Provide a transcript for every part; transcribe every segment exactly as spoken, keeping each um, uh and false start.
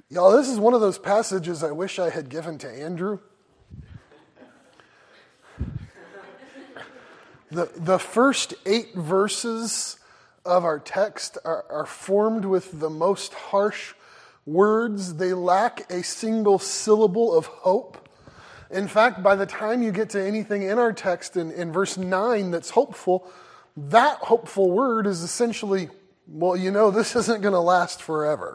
Y'all, this is one of those passages I wish I had given to Andrew. The, the first eight verses of our text are, are formed with the most harsh words. They lack a single syllable of hope. In fact, by the time you get to anything in our text in, in verse nine that's hopeful, that hopeful word is essentially, well, you know, this isn't going to last forever.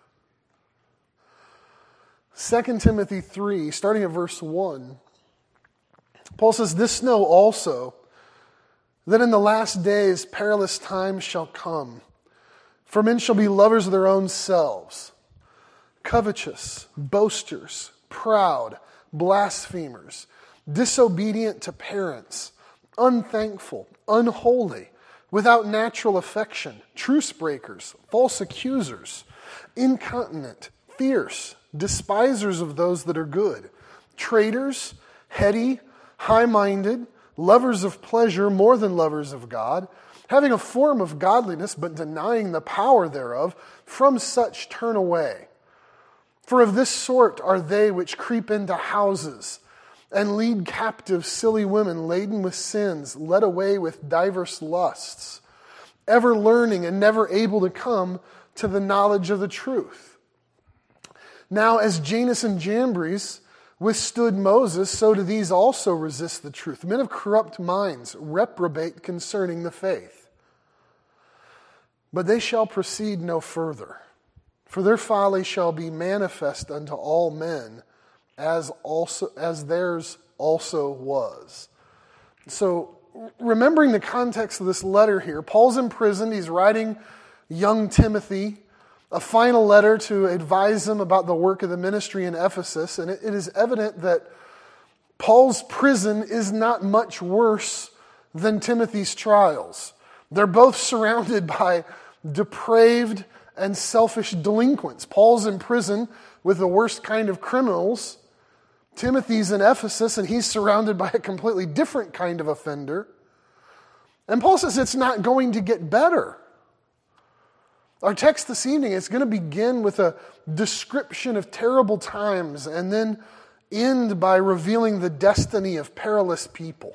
Second Timothy three, starting at verse one, Paul says, "This know also, that in the last days perilous times shall come. For men shall be lovers of their own selves, covetous, boasters, proud, blasphemers, disobedient to parents, unthankful, unholy, without natural affection, truce breakers, false accusers, incontinent, fierce, despisers of those that are good, traitors, heady, high-minded, lovers of pleasure more than lovers of God, having a form of godliness but denying the power thereof, from such turn away. For of this sort are they which creep into houses, and lead captive silly women laden with sins, led away with diverse lusts, ever learning and never able to come to the knowledge of the truth. Now as Jannes and Jambres withstood Moses, so do these also resist the truth. Men of corrupt minds reprobate concerning the faith. But they shall proceed no further, for their folly shall be manifest unto all men, as also as theirs also was." So, remembering the context of this letter here, Paul's imprisoned. He's writing young Timothy a final letter to advise him about the work of the ministry in Ephesus. And it, it is evident that Paul's prison is not much worse than Timothy's trials. They're both surrounded by depraved and selfish delinquents. Paul's in prison with the worst kind of criminals. Timothy's in Ephesus, and he's surrounded by a completely different kind of offender. And Paul says it's not going to get better. Our text this evening is going to begin with a description of terrible times and then end by revealing the destiny of perilous people.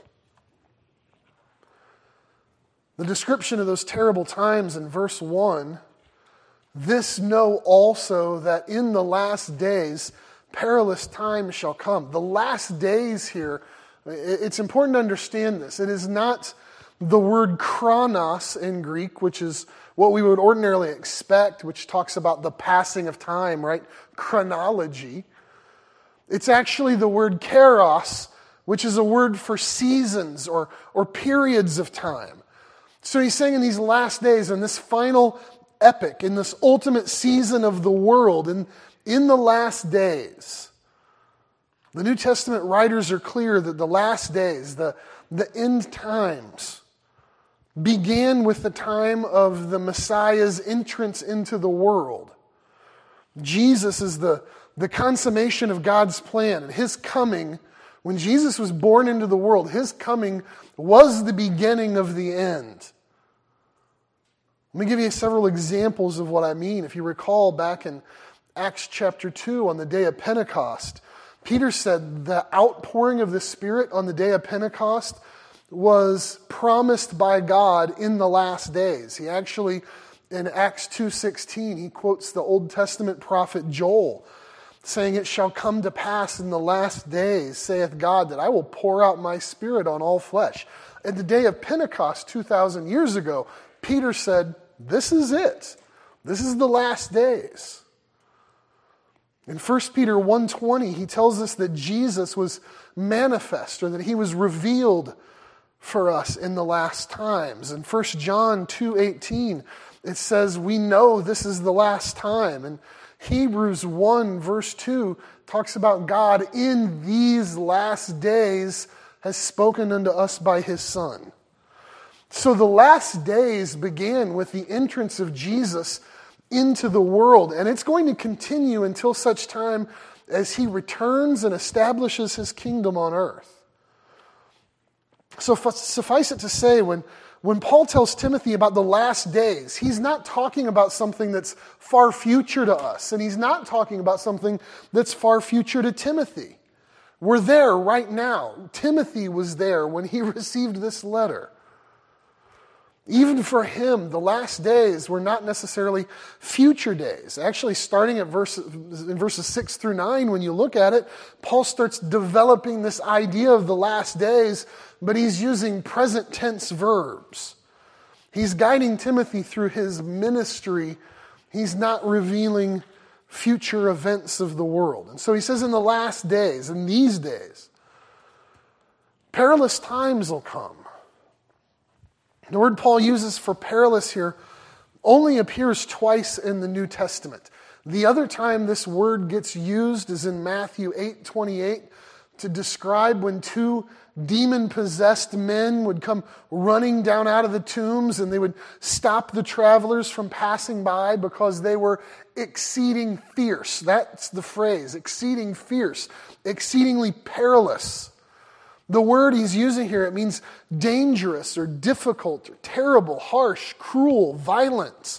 The description of those terrible times in verse one, "This know also that in the last days perilous times shall come." The last days here, it's important to understand this. It is not the word chronos in Greek, which is what we would ordinarily expect, which talks about the passing of time, right? Chronology. It's actually the word kairos, which is a word for seasons or, or periods of time. So he's saying in these last days, in this final epic, in this ultimate season of the world, in, in the last days, the New Testament writers are clear that the last days, the, the end times, began with the time of the Messiah's entrance into the world. Jesus is the, the consummation of God's plan, and his coming, when Jesus was born into the world, his coming was the beginning of the end. Let me give you several examples of what I mean. If you recall back in Acts chapter two, on the day of Pentecost, Peter said the outpouring of the Spirit on the day of Pentecost was promised by God in the last days. He actually, in Acts two sixteen, he quotes the Old Testament prophet Joel, saying, "It shall come to pass in the last days, saith God, that I will pour out my Spirit on all flesh." At the day of Pentecost two thousand years ago, Peter said, this is it. This is the last days. In First Peter one twenty, he tells us that Jesus was manifest, or that he was revealed for us in the last times. In First John two eighteen, it says, we know this is the last time. And Hebrews one verse two talks about God in these last days has spoken unto us by his Son. So the last days began with the entrance of Jesus into the world, and it's going to continue until such time as he returns and establishes his kingdom on earth. So suffice it to say, when, when Paul tells Timothy about the last days, he's not talking about something that's far future to us, and he's not talking about something that's far future to Timothy. We're there right now. Timothy was there when he received this letter. Even for him, the last days were not necessarily future days. Actually, starting at verse, in verses six through nine, when you look at it, Paul starts developing this idea of the last days, but he's using present tense verbs. He's guiding Timothy through his ministry. He's not revealing future events of the world. And so he says in the last days, in these days, perilous times will come. The word Paul uses for perilous here only appears twice in the New Testament. The other time this word gets used is in Matthew eight twenty-eight to describe when two demon-possessed men would come running down out of the tombs and they would stop the travelers from passing by because they were exceeding fierce. That's the phrase, exceeding fierce, exceedingly perilous. The word he's using here, it means dangerous or difficult or terrible, harsh, cruel, violent.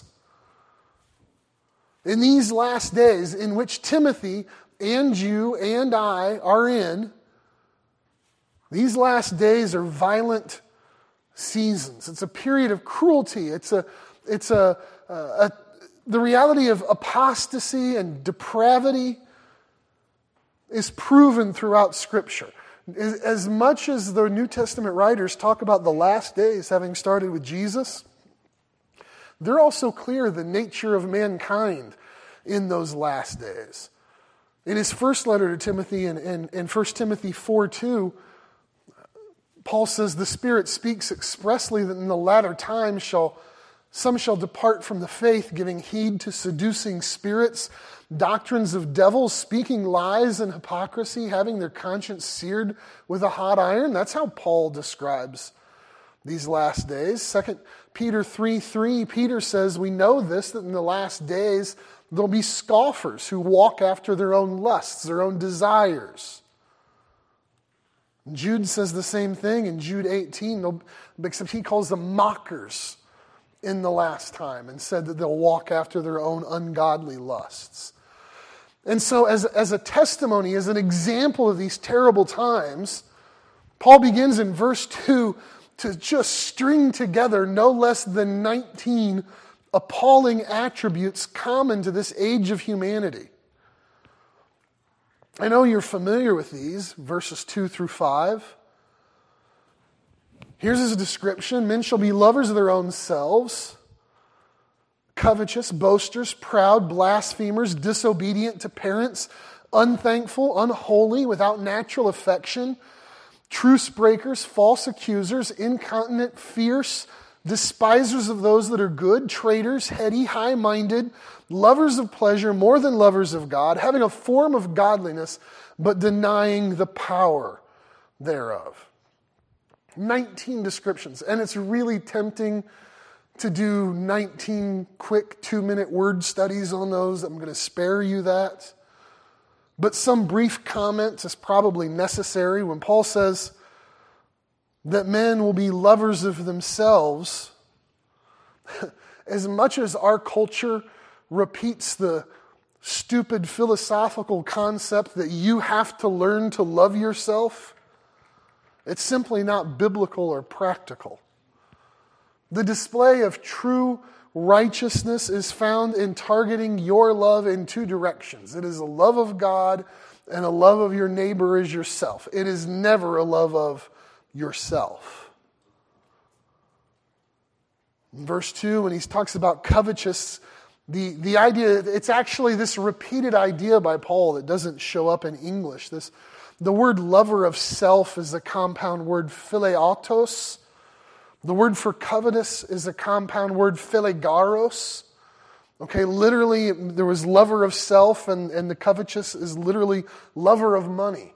In these last days in which Timothy and you and I are in, these last days are violent seasons. It's a period of cruelty. It's a, it's a, a, a the reality of apostasy and depravity is proven throughout Scripture. As much as the New Testament writers talk about the last days having started with Jesus, they're also clear the nature of mankind in those last days. In his first letter to Timothy, in, in, in First Timothy four two, Paul says, the Spirit speaks expressly that in the latter times shall some shall depart from the faith, giving heed to seducing spirits, doctrines of devils, speaking lies and hypocrisy, having their conscience seared with a hot iron. That's how Paul describes these last days. Second Peter three three, Peter says, we know this, that in the last days there'll be scoffers who walk after their own lusts, their own desires. Jude says the same thing in Jude eighteen, except he calls them mockers in the last time and said that they'll walk after their own ungodly lusts. And so as, as a testimony, as an example of these terrible times, Paul begins in verse two to just string together no less than nineteen appalling attributes common to this age of humanity. I know you're familiar with these, verses two through five. Here's his description. Men shall be lovers of their own selves, covetous, boasters, proud, blasphemers, disobedient to parents, unthankful, unholy, without natural affection, truce breakers, false accusers, incontinent, fierce, despisers of those that are good, traitors, heady, high-minded, lovers of pleasure more than lovers of God, having a form of godliness, but denying the power thereof. nineteen descriptions, and it's really tempting to do nineteen quick two-minute word studies on those. I'm going to spare you that. But some brief comment is probably necessary when Paul says that men will be lovers of themselves. As much as our culture repeats the stupid philosophical concept that you have to learn to love yourself, it's simply not biblical or practical. The display of true righteousness is found in targeting your love in two directions. It is a love of God and a love of your neighbor as yourself. It is never a love of yourself. In verse two, when he talks about covetous, the, the idea, it's actually this repeated idea by Paul that doesn't show up in English. This The word lover of self is a compound word, phileautos. The word for covetous is a compound word, philegaros. Okay, literally, there was lover of self, and, and the covetous is literally lover of money.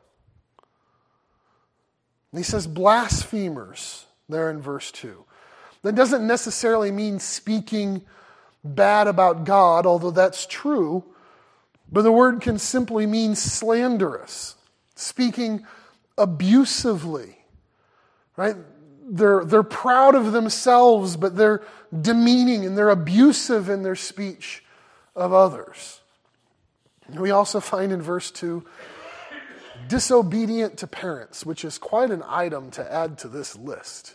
And he says blasphemers there in verse two. That doesn't necessarily mean speaking bad about God, although that's true. But the word can simply mean slanderous, speaking abusively, right? they're, they're proud of themselves, but they're demeaning and they're abusive in their speech of others. We also find in verse two, disobedient to parents, which is quite an item to add to this list.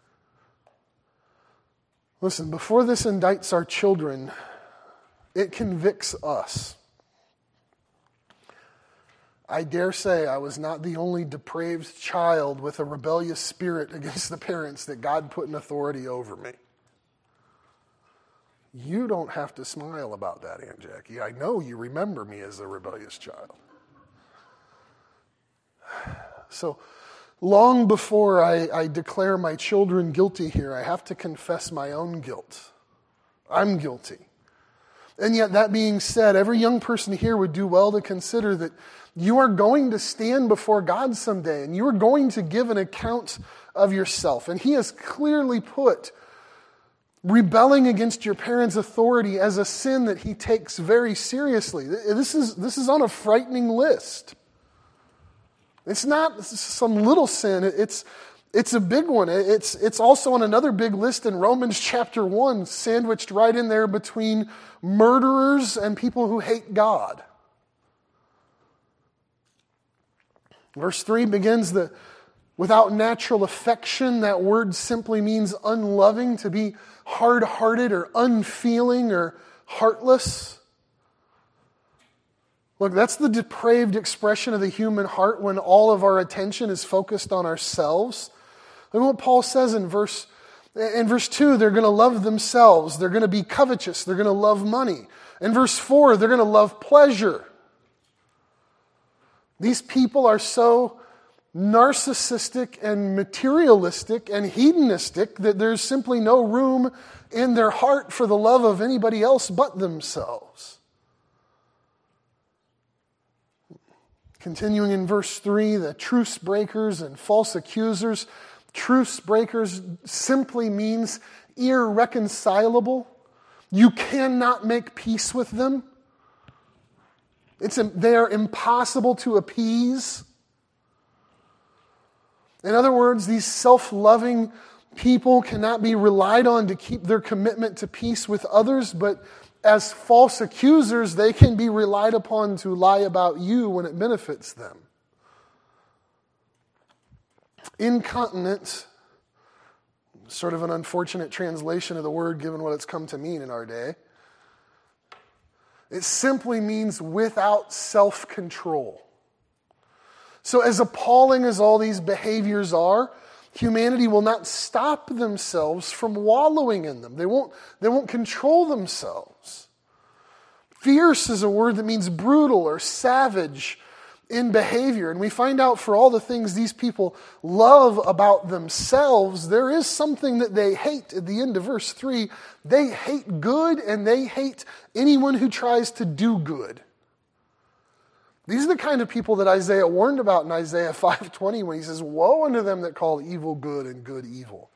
Listen, before this indicts our children, it convicts us. I dare say I was not the only depraved child with a rebellious spirit against the parents that God put in authority over me. You don't have to smile about that, Aunt Jackie. I know you remember me as a rebellious child. So, long before I, I declare my children guilty here, I have to confess my own guilt. I'm guilty. And yet, that being said, every young person here would do well to consider that you are going to stand before God someday, and you are going to give an account of yourself. And He has clearly put rebelling against your parents' authority as a sin that He takes very seriously. This is, this is on a frightening list. It's not some little sin. It's, it's a big one. It's, it's also on another big list in Romans chapter one, sandwiched right in there between murderers and people who hate God. Verse three begins the without natural affection. That word simply means unloving, to be hard-hearted or unfeeling or heartless. Look, that's the depraved expression of the human heart when all of our attention is focused on ourselves. Look what Paul says in verse, in verse two, they're going to love themselves. They're going to be covetous. They're going to love money. In verse four, they're going to love pleasure. These people are so narcissistic and materialistic and hedonistic that there's simply no room in their heart for the love of anybody else but themselves. Continuing in verse three, the truce breakers and false accusers. Truce breakers simply means irreconcilable. You cannot make peace with them. It's, they are impossible to appease. In other words, these self-loving people cannot be relied on to keep their commitment to peace with others, but as false accusers, they can be relied upon to lie about you when it benefits them. Incontinent, sort of an unfortunate translation of the word given what it's come to mean in our day. It simply means without self-control. So as appalling as all these behaviors are, humanity will not stop themselves from wallowing in them. They won't, they won't control themselves. Fierce is a word that means brutal or savage in behavior. And we find out for all the things these people love about themselves, there is something that they hate. At the end of verse three, they hate good and they hate anyone who tries to do good. These are the kind of people that Isaiah warned about in Isaiah five twenty when he says, "Woe unto them that call evil good and good evil."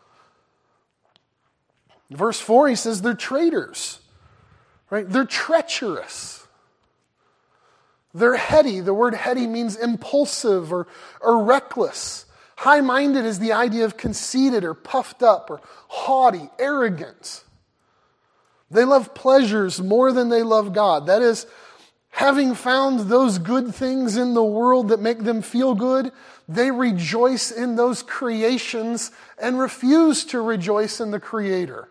In verse four, he says they're traitors, right? They're treacherous. They're heady. The word heady means impulsive or, or reckless. High-minded is the idea of conceited or puffed up or haughty, arrogant. They love pleasures more than they love God. That is, having found those good things in the world that make them feel good, they rejoice in those creations and refuse to rejoice in the Creator.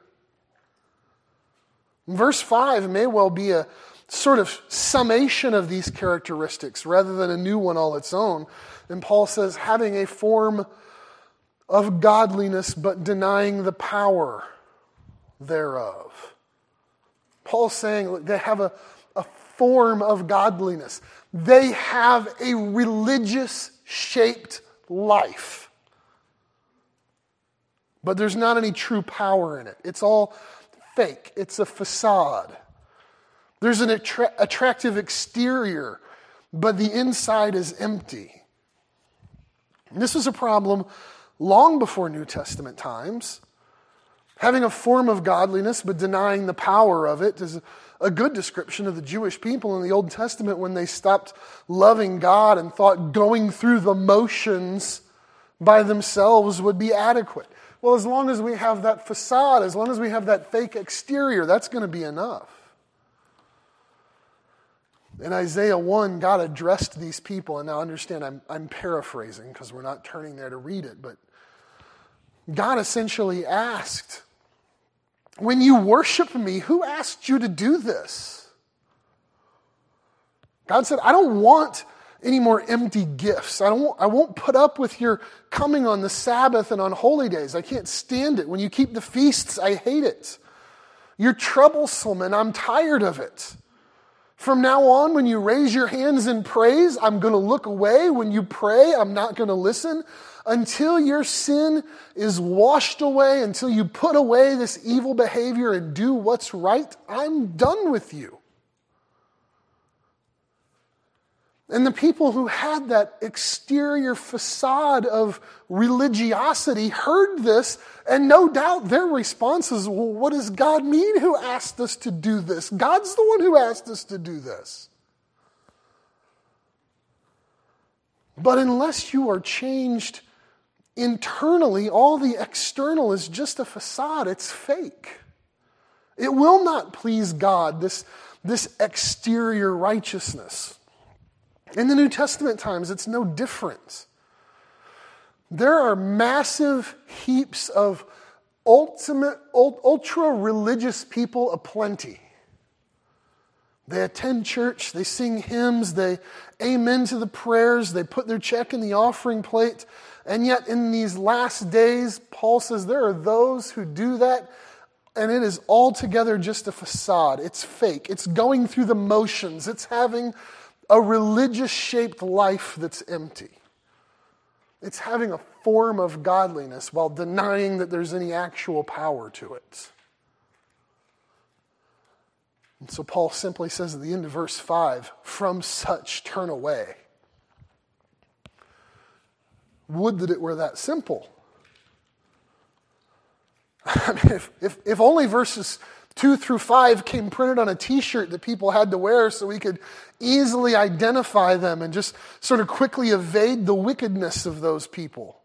Verse five may well be a sort of summation of these characteristics rather than a new one all its own. And Paul says, having a form of godliness but denying the power thereof. Paul's saying, look, they have a, a form of godliness. They have a religious-shaped life. But there's not any true power in it. It's all fake. It's a facade. There's an attra- attractive exterior, but the inside is empty. And this was a problem long before New Testament times. Having a form of godliness but denying the power of it is a good description of the Jewish people in the Old Testament when they stopped loving God and thought going through the motions by themselves would be adequate. Well, as long as we have that facade, as long as we have that fake exterior, that's going to be enough. In Isaiah one, God addressed these people, and now understand I'm, I'm paraphrasing because we're not turning there to read it, but God essentially asked, when you worship me, who asked you to do this? God said, I don't want any more empty gifts. I don't. I won't put up with your coming on the Sabbath and on holy days. I can't stand it. When you keep the feasts, I hate it. You're troublesome and I'm tired of it. From now on, when you raise your hands in praise, I'm going to look away. When you pray, I'm not going to listen. Until your sin is washed away, until you put away this evil behavior and do what's right, I'm done with you. And the people who had that exterior facade of religiosity heard this, and no doubt their response is, well, what does God mean who asked us to do this? God's the one who asked us to do this. But unless you are changed internally, all the external is just a facade. It's fake. It will not please God, this, this exterior righteousness. In the New Testament times, it's no different. There are massive heaps of ultimate, ultra-religious people aplenty. They attend church, they sing hymns, they amen to the prayers, they put their check in the offering plate. And yet in these last days, Paul says there are those who do that, and it is altogether just a facade. It's fake. It's going through the motions. It's having a religious-shaped life that's empty. It's having a form of godliness while denying that there's any actual power to it. And so Paul simply says at the end of verse five, from such turn away. Would that it were that simple. I mean, if, if, if only verses two through five came printed on a t-shirt that people had to wear so we could easily identify them and just sort of quickly evade the wickedness of those people.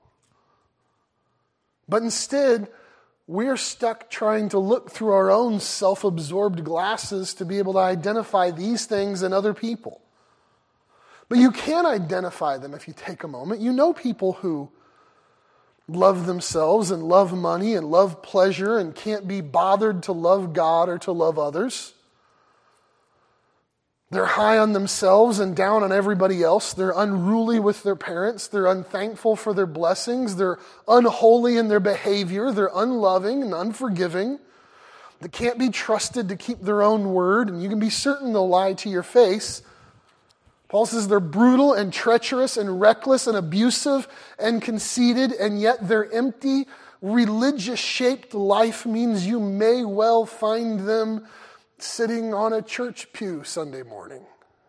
But instead, we're stuck trying to look through our own self-absorbed glasses to be able to identify these things in other people. But you can identify them if you take a moment. You know people who love themselves and love money and love pleasure and can't be bothered to love God or to love others. They're high on themselves and down on everybody else. They're unruly with their parents. They're unthankful for their blessings. They're unholy in their behavior. They're unloving and unforgiving. They can't be trusted to keep their own word, and you can be certain they'll lie to your face. Paul says they're brutal and treacherous and reckless and abusive and conceited, and yet their empty, religious-shaped life means you may well find them sitting on a church pew Sunday morning.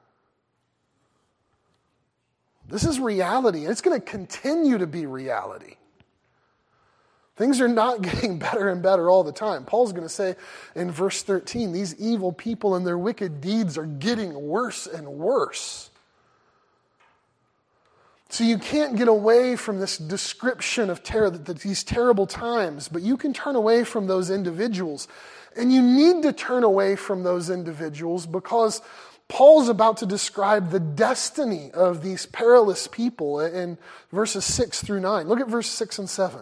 This is reality, and it's going to continue to be reality. Things are not getting better and better all the time. Paul's going to say in verse thirteen, these evil people and their wicked deeds are getting worse and worse. So you can't get away from this description of terror, that these terrible times, but you can turn away from those individuals. And you need to turn away from those individuals because Paul's about to describe the destiny of these perilous people in verses six through nine. Look at verse six and seven.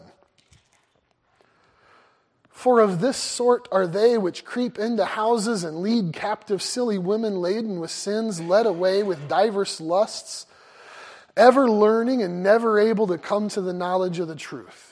For of this sort are they which creep into houses and lead captive silly women laden with sins, led away with diverse lusts, ever learning and never able to come to the knowledge of the truth.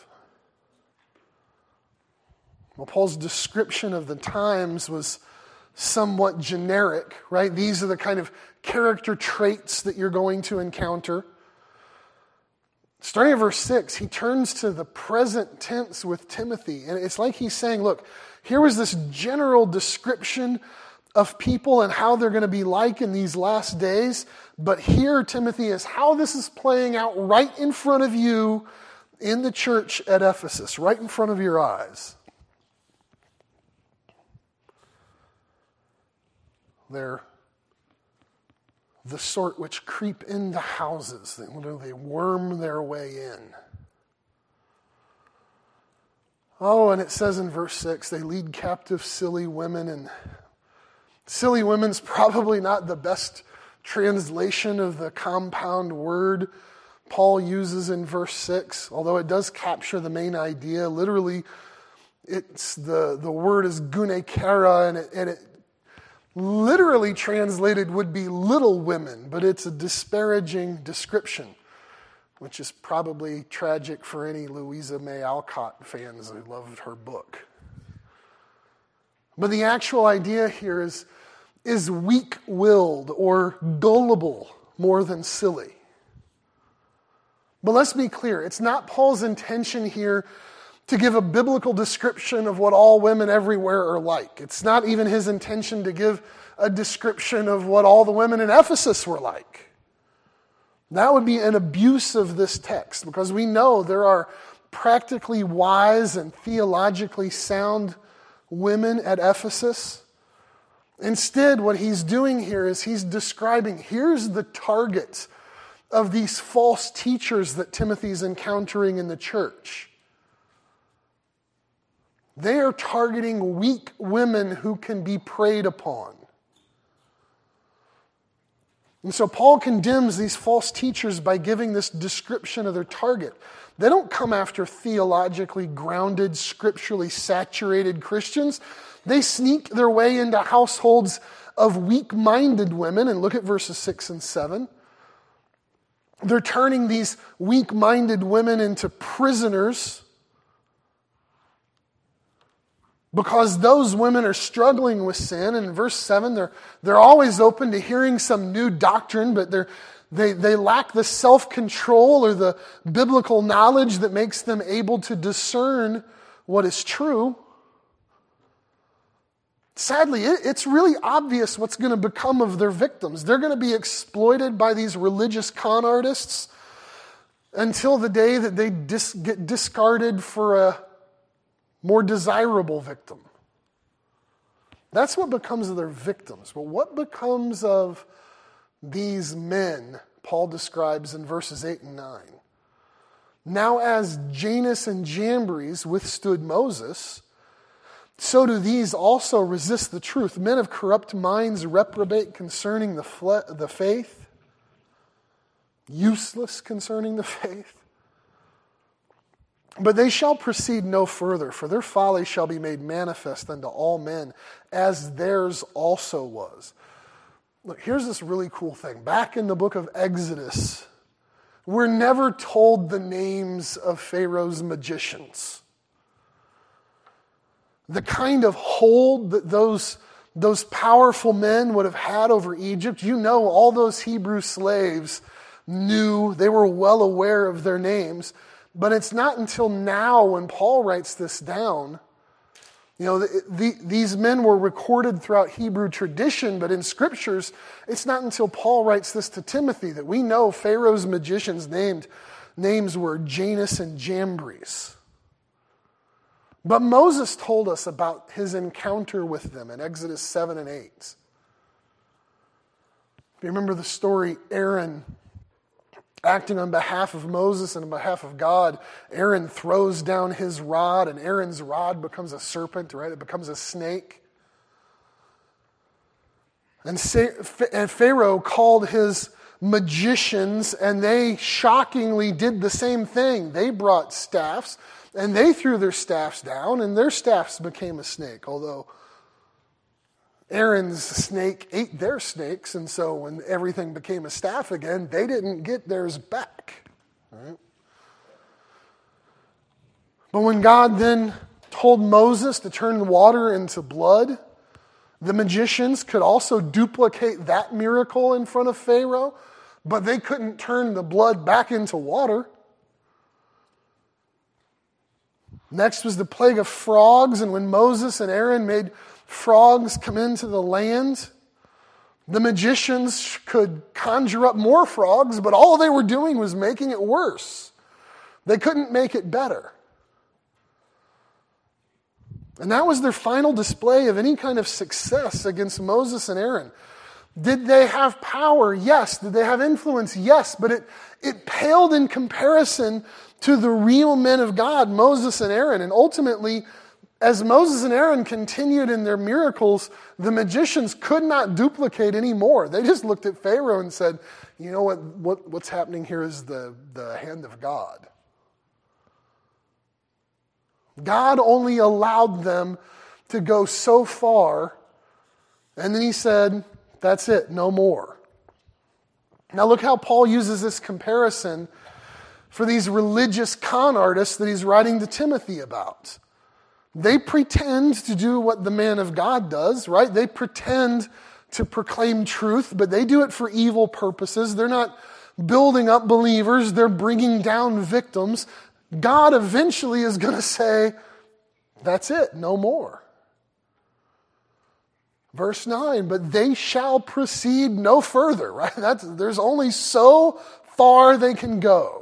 Well, Paul's description of the times was somewhat generic, right? These are the kind of character traits that you're going to encounter. Starting at verse six, he turns to the present tense with Timothy. And it's like he's saying, look, here was this general description of people and how they're going to be like in these last days. But here, Timothy, is how this is playing out right in front of you in the church at Ephesus, right in front of your eyes. They're the sort which creep into houses. They, they worm their way in. Oh, and it says in verse six, they lead captive silly women. And silly women's probably not the best translation of the compound word Paul uses in verse six, although it does capture the main idea. Literally, it's the, the word is gunekara, and it, and it literally translated would be little women, but it's a disparaging description, which is probably tragic for any Louisa May Alcott fans who loved her book. But the actual idea here is, is weak-willed or gullible more than silly. But let's be clear, it's not Paul's intention here to give a biblical description of what all women everywhere are like. It's not even his intention to give a description of what all the women in Ephesus were like. That would be an abuse of this text, because we know there are practically wise and theologically sound women at Ephesus. Instead, what he's doing here is he's describing, here's the target of these false teachers that Timothy's encountering in the church. They are targeting weak women who can be preyed upon. And so Paul condemns these false teachers by giving this description of their target. They don't come after theologically grounded, scripturally saturated Christians. They sneak their way into households of weak-minded women, and look at verses six and seven. They're turning these weak-minded women into prisoners because those women are struggling with sin. And in verse seven, they're, they're always open to hearing some new doctrine, but they're, they, they lack the self-control or the biblical knowledge that makes them able to discern what is true. Sadly, it, it's really obvious what's going to become of their victims. They're going to be exploited by these religious con artists until the day that they dis, get discarded for a more desirable victim. That's what becomes of their victims. But what becomes of these men, Paul describes in verses eight and nine. Now as Janus and Jambres withstood Moses, so do these also resist the truth. Men of corrupt minds reprobate concerning the, fle- the faith, useless concerning the faith. But they shall proceed no further, for their folly shall be made manifest unto all men, as theirs also was. Look, here's this really cool thing. Back in the book of Exodus, we're never told the names of Pharaoh's magicians. The kind of hold that those, those powerful men would have had over Egypt, you know, all those Hebrew slaves knew, they were well aware of their names. But it's not until now when Paul writes this down. You know, the, the, these men were recorded throughout Hebrew tradition, but in scriptures, it's not until Paul writes this to Timothy that we know Pharaoh's magicians' named, names were Janus and Jambres. But Moses told us about his encounter with them in Exodus seven and eight. If you remember the story, Aaron, acting on behalf of Moses and on behalf of God, Aaron throws down his rod, and Aaron's rod becomes a serpent, right? It becomes a snake. And Pharaoh called his magicians, and they shockingly did the same thing. They brought staffs, and they threw their staffs down, and their staffs became a snake, although Aaron's snake ate their snakes, and so when everything became a staff again, they didn't get theirs back. Right? But when God then told Moses to turn the water into blood, the magicians could also duplicate that miracle in front of Pharaoh, but they couldn't turn the blood back into water. Next was the plague of frogs, and when Moses and Aaron made frogs come into the land, the magicians could conjure up more frogs, but all they were doing was making it worse. They couldn't make it better. And that was their final display of any kind of success against Moses and Aaron. Did they have power? Yes. Did they have influence? Yes. But it, it paled in comparison to the real men of God, Moses and Aaron. And ultimately, as Moses and Aaron continued in their miracles, the magicians could not duplicate anymore. They just looked at Pharaoh and said, you know what, what what's happening here is the, the hand of God. God only allowed them to go so far, and then he said, that's it, no more. Now look how Paul uses this comparison for these religious con artists that he's writing to Timothy about. They pretend to do what the man of God does, right? They pretend to proclaim truth, but they do it for evil purposes. They're not building up believers, they're bringing down victims. God eventually is going to say, that's it, no more. Verse nine, but they shall proceed no further, right? That's, there's only so far they can go.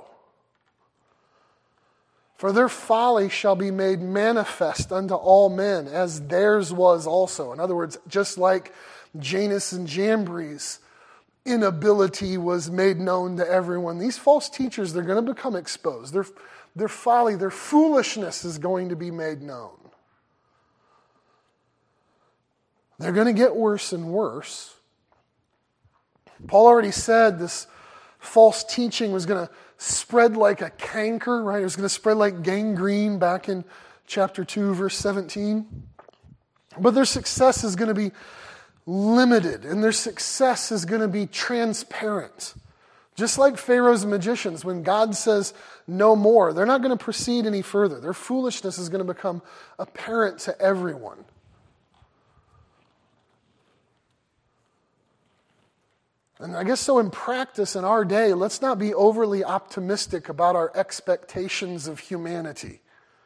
For their folly shall be made manifest unto all men, as theirs was also. In other words, just like Janus and Jambres' inability was made known to everyone, these false teachers, they're going to become exposed. Their, their folly, their foolishness is going to be made known. They're going to get worse and worse. Paul already said this false teaching was going to spread like a canker, right? It was going to spread like gangrene back in chapter two, verse seventeen. But their success is going to be limited, and their success is going to be transparent. Just like Pharaoh's magicians, when God says no more, they're not going to proceed any further. Their foolishness is going to become apparent to everyone. And I guess so in practice in our day, let's not be overly optimistic about our expectations of humanity.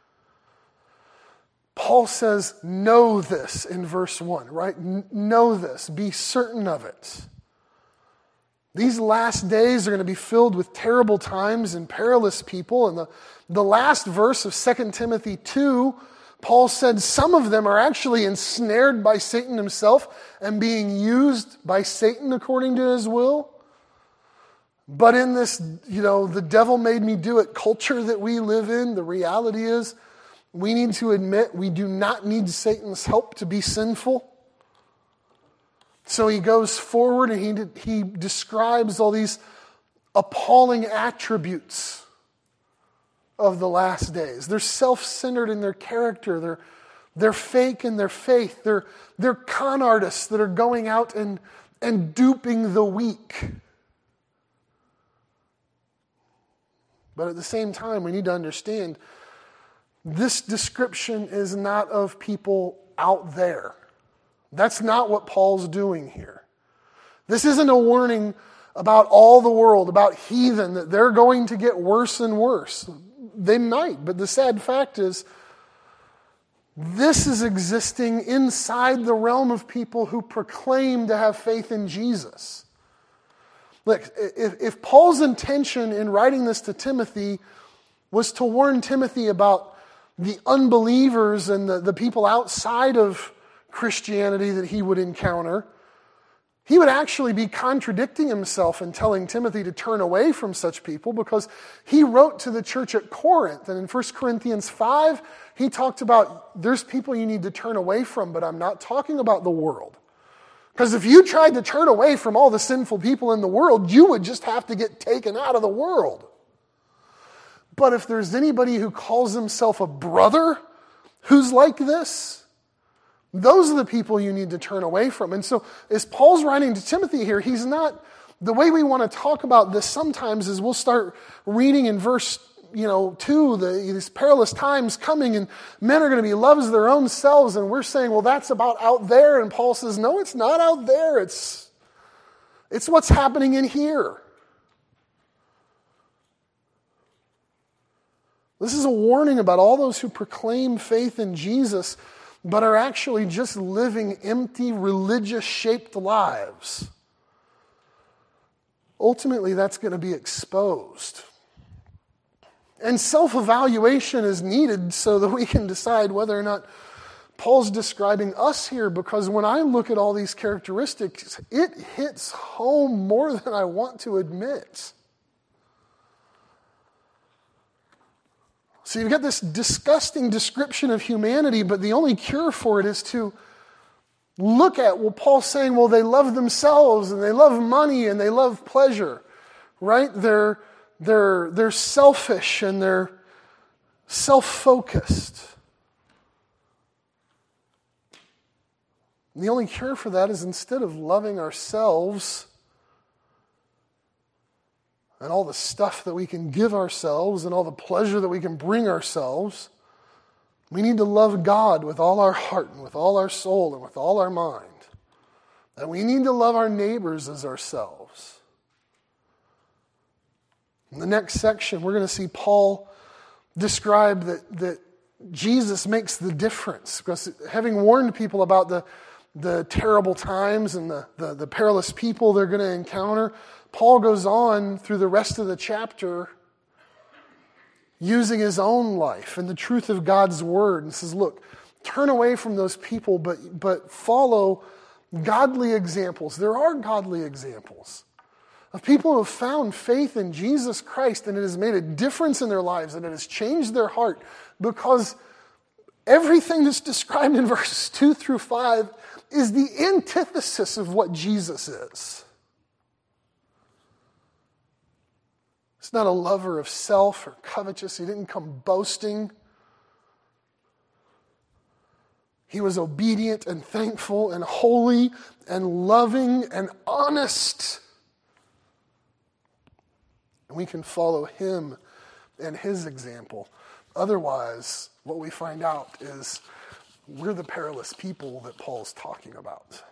Paul says, know this in verse one, right? Know this, be certain of it. These last days are going to be filled with terrible times and perilous people. And the, the last verse of Second Timothy two, Paul said some of them are actually ensnared by Satan himself and being used by Satan according to his will. But in this, you know, the devil made me do it culture that we live in, the reality is we need to admit we do not need Satan's help to be sinful. So he goes forward and he, he describes all these appalling attributes of the last days. They're self-centered in their character. They're, they're fake in their faith. They're, they're con artists that are going out and, and duping the weak. But at the same time, we need to understand this description is not of people out there. That's not what Paul's doing here. This isn't a warning about all the world, about heathen, that they're going to get worse and worse. They might, but the sad fact is, this is existing inside the realm of people who proclaim to have faith in Jesus. Look, if, if Paul's intention in writing this to Timothy was to warn Timothy about the unbelievers and the, the people outside of Christianity that he would encounter, he would actually be contradicting himself and telling Timothy to turn away from such people, because he wrote to the church at Corinth, and in First Corinthians five, he talked about there's people you need to turn away from, but I'm not talking about the world. Because if you tried to turn away from all the sinful people in the world, you would just have to get taken out of the world. But if there's anybody who calls himself a brother who's like this, those are the people you need to turn away from. And so as Paul's writing to Timothy here, he's not, the way we want to talk about this sometimes is we'll start reading in verse, you know, two, the, these perilous times coming and men are going to be lovers of their own selves. And we're saying, well, that's about out there. And Paul says, no, it's not out there. It's, it's what's happening in here. This is a warning about all those who proclaim faith in Jesus but are actually just living empty, religious-shaped lives. Ultimately, that's going to be exposed. And self-evaluation is needed so that we can decide whether or not Paul's describing us here, because when I look at all these characteristics, it hits home more than I want to admit. So you've got this disgusting description of humanity, but the only cure for it is to look at, well, Paul's saying, well, they love themselves and they love money and they love pleasure, right? They're, they're, they're selfish and they're self-focused. And the only cure for that is instead of loving ourselves and all the stuff that we can give ourselves and all the pleasure that we can bring ourselves, we need to love God with all our heart and with all our soul and with all our mind. And we need to love our neighbors as ourselves. In the next section, we're going to see Paul describe that, that Jesus makes the difference. Because having warned people about the, the terrible times and the, the, the perilous people they're going to encounter, Paul goes on through the rest of the chapter using his own life and the truth of God's word and says, look, turn away from those people, but, but follow godly examples. There are godly examples of people who have found faith in Jesus Christ, and it has made a difference in their lives, and it has changed their heart, because everything that's described in verses two through five is the antithesis of what Jesus is. He's not a lover of self or covetous. He didn't come boasting. He was obedient and thankful and holy and loving and honest. And we can follow him and his example. Otherwise, what we find out is we're the perilous people that Paul's talking about.